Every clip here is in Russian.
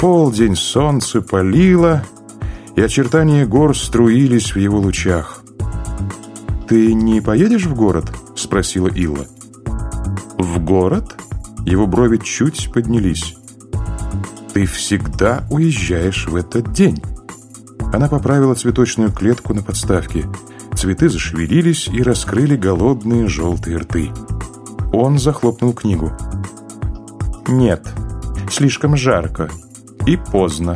полдень солнце палило, и очертания гор струились в его лучах. «Ты не поедешь в город?» — спросила Илла. «В город?» Его брови чуть поднялись. «Ты всегда уезжаешь в этот день». Она поправила цветочную клетку на подставке. Цветы зашевелились и раскрыли голодные желтые рты. Он захлопнул книгу. «Нет, слишком жарко и поздно».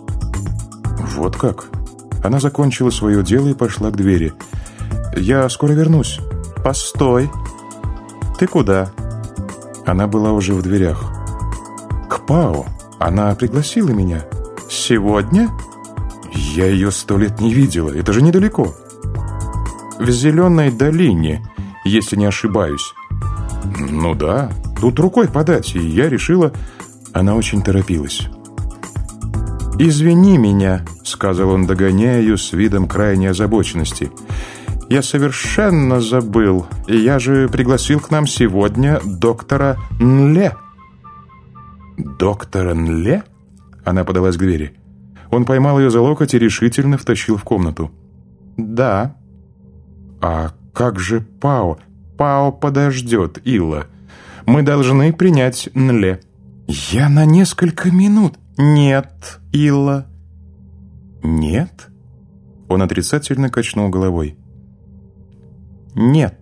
«Вот как?» Она закончила свое дело и пошла к двери. «Я скоро вернусь». «Постой! Ты куда?» Она была уже в дверях. «К Пао. Она пригласила меня». «Сегодня?» «Я ее 100 лет не видела. Это же недалеко». «В Зеленой долине, если не ошибаюсь». «Ну да, тут рукой подать, и я решила...» Она очень торопилась. «Извини меня», — сказал он, догоняя ее с видом крайней озабоченности. «Я совершенно забыл, и я же пригласил к нам сегодня доктора Нле». «Доктора Нле?» Она подалась к двери. Он поймал ее за локоть и решительно втащил в комнату. «Да». «А как же Пао?» «Пао подождет, Илла. Мы должны принять Нле». «Я на несколько минут». «Нет, Илла». «Нет?» Он отрицательно качнул головой. «Нет.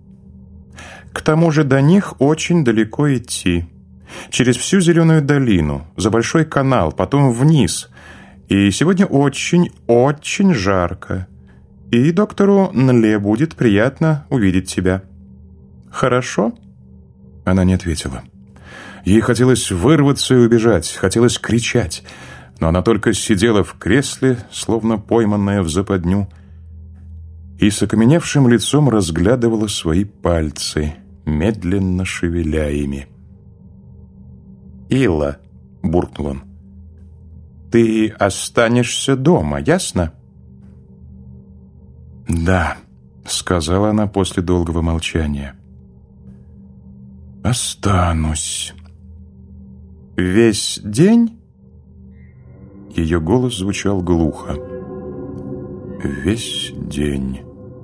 К тому же до них очень далеко идти. Через всю Зеленую долину, за Большой канал, потом вниз. И сегодня очень жарко. И доктору Нле будет приятно увидеть тебя. Хорошо?» Она не ответила. Ей хотелось вырваться и убежать, хотелось кричать, но она только сидела в кресле, словно пойманная в западню, и с окаменевшим лицом разглядывала свои пальцы, медленно шевеля ими. «Илла», — буркнул он, — «ты останешься дома, ясно?» «Да», — сказала она после долгого молчания. «Останусь». «Весь день?» Ее голос звучал глухо. «Весь день».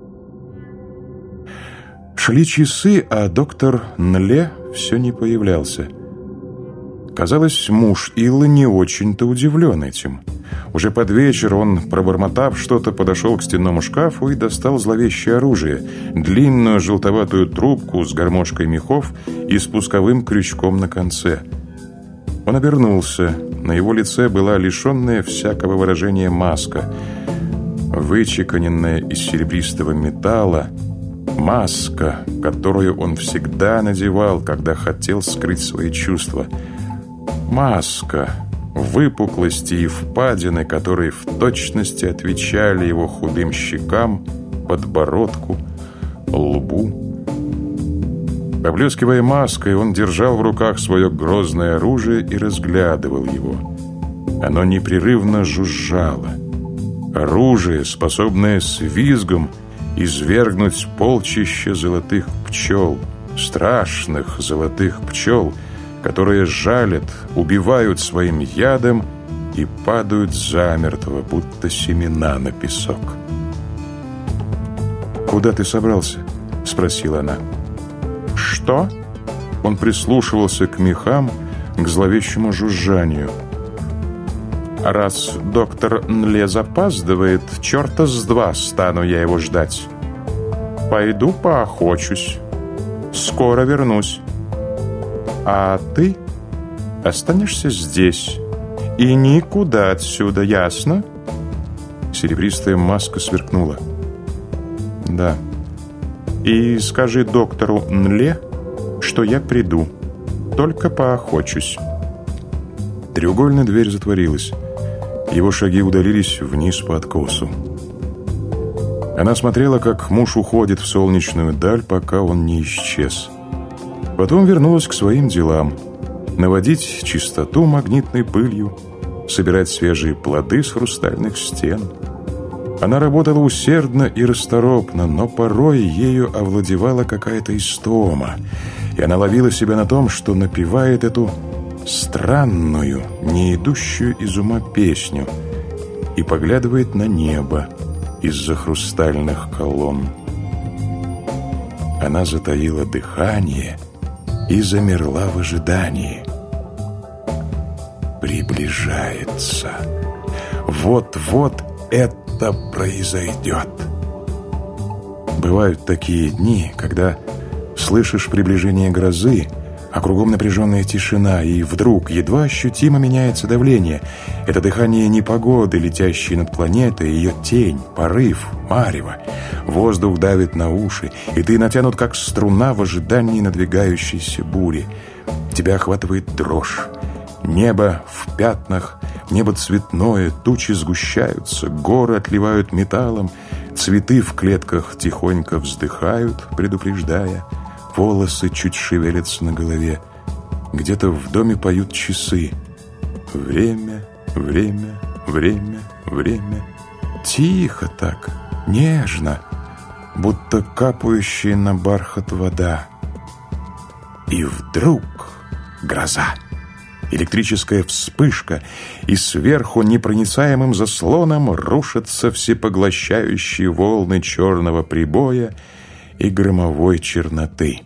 Шли часы, а доктор Нле все не появлялся. Казалось, муж Иллы не очень-то удивлен этим. Уже под вечер он, пробормотав что-то, подошел к стенному шкафу и достал зловещее оружие, длинную желтоватую трубку с гармошкой мехов и спусковым крючком на конце. Он обернулся. На его лице была лишенная всякого выражения маска, вычеканенная из серебристого металла, маска, которую он всегда надевал, когда хотел скрыть свои чувства. Маска, выпуклости и впадины, которые в точности отвечали его худым щекам, подбородку, лбу. Поблескивая маской, он держал в руках свое грозное оружие и разглядывал его. Оно непрерывно жужжало. Оружие, способное с визгом извергнуть полчища золотых пчел, страшных золотых пчел, которые жалят, убивают своим ядом и падают замертво, будто семена на песок. «Куда ты собрался?» — спросила она. «Что?» Он прислушивался к мехам, к зловещему жужжанию. «Раз доктор Нле запаздывает, черта с два стану я его ждать. Пойду поохочусь. Скоро вернусь. А ты останешься здесь и никуда отсюда, ясно?» Серебристая маска сверкнула. «Да. И скажи доктору Нле, что я приду. Только поохочусь». Треугольная дверь затворилась. Его шаги удалились вниз по откосу. Она смотрела, как муж уходит в солнечную даль, пока он не исчез. Потом вернулась к своим делам. Наводить чистоту магнитной пылью, собирать свежие плоды с хрустальных стен. Она работала усердно и расторопно, но порой ею овладевала какая-то истома, и она ловила себя на том, что напевает эту странную, не идущую из ума песню и поглядывает на небо из-за хрустальных колонн. Она затаила дыхание и замерла в ожидании. Приближается. Вот-вот это произойдет. Бывают такие дни, когда слышишь приближение грозы, а кругом напряженная тишина, и вдруг едва ощутимо меняется давление. Это дыхание непогоды, летящей над планетой, ее тень, порыв, марево. Воздух давит на уши, и ты натянут как струна в ожидании надвигающейся бури. Тебя охватывает дрожь. Небо в пятнах, небо цветное, тучи сгущаются, горы отливают металлом, цветы в клетках тихонько вздыхают, предупреждая. Волосы чуть шевелятся на голове. Где-то в доме поют часы. Время, время, время, время. Тихо так, нежно, будто капающая на бархат вода. И вдруг гроза. Электрическая вспышка, и сверху непроницаемым заслоном рушатся всепоглощающие волны черного прибоя и громовой черноты.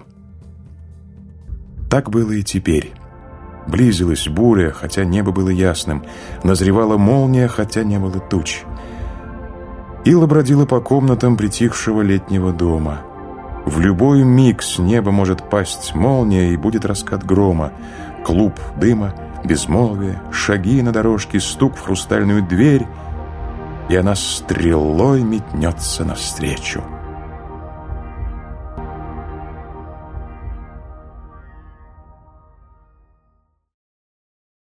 Так было и теперь. Близилась буря, хотя небо было ясным. Назревала молния, хотя не было туч. Илла бродила по комнатам притихшего летнего дома. В любой миг с неба может пасть молния, и будет раскат грома. Клуб дыма, безмолвие, шаги на дорожке, стук в хрустальную дверь, и она стрелой метнется навстречу.